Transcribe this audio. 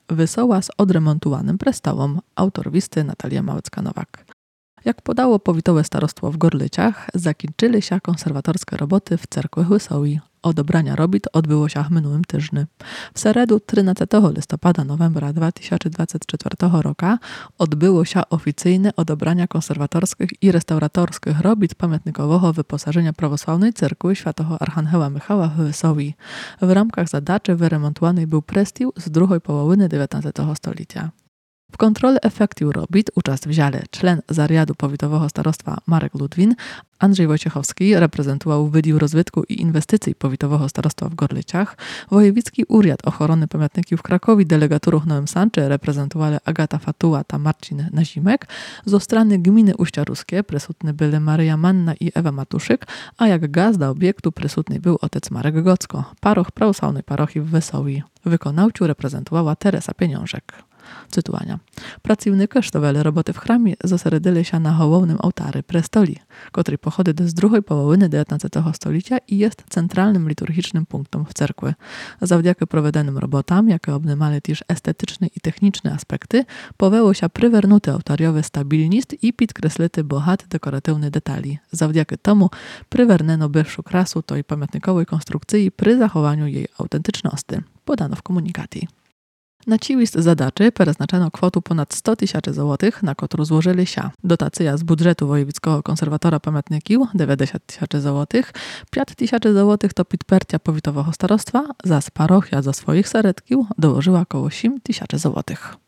Wysoła z odremontowanym prestolom. Autor listy Natalia Małecka-Nowak. Jak podało powitowe starostwo w Gorlyciach, zakończyły się konserwatorskie roboty w cerkwi Wysołi. Odebrania robót odbyło się w minionym tygodniu. W środę 13 listopada novembra 2024 roku odbyło się oficyjne odebrania konserwatorskich i restauratorskich robót pamiętnikowego wyposażenia prawosławnej cerkwi świętego Archangela Michała w Wysołi. W ramach zadaczy wyremontowany był prestił z drugiej połowy XIX stulecia. W kontroli efektu robót uczest wzięli czlen Zariadu Powitowego Starostwa Marek Ludwin, Andrzej Wojciechowski reprezentował Wydział Rozwitku i Inwestycji Powitowego Starostwa w Gorlyciach, Wojewódzki Uriad Ochrony Pamiętników w Krakowie, delegaturą w Nowym Sączu reprezentowali Agata Fatuła i Marcin Nazimek, ze strony gminy Uścia Ruskie prysutne były Maryja Manna i Ewa Matuszyk, a jak gazda obiektu prysutny był otec Marek Gocko, paroch prawosławnej parochii w Wysołi. Wykonawcą reprezentowała Teresa Pieniążek. Cytowania. Pracownicy sztoweli roboty w chramie zosередили się na hołownym ołtary prestoli, który pochodzi z drugiej połowy XIX stulecia i jest centralnym liturgicznym punktem w cerkwi. Zawdzięki prowadzonym robotom, jakie obejmowały też estetyczne i techniczne aspekty, powiało się przywernuty ołtariowy stabilnist i podkreślity bogaty dekoratywny detali. Zawdzięki temu przywerneno wyższą krasu tej pamiętnikowej konstrukcji przy zachowaniu jej autentyczności, podano w komunikacie. Na ciłist zadaczy przeznaczano kwotę ponad 100 000 złotych, na którą złożyli się dotacja z budżetu Wojewódzkiego Konserwatora Pamiętników 90 000 złotych, 5 000 złotych to podparcia powitowego starostwa, zaś parochia za swoich seretkiów dołożyła około 7 000 złotych.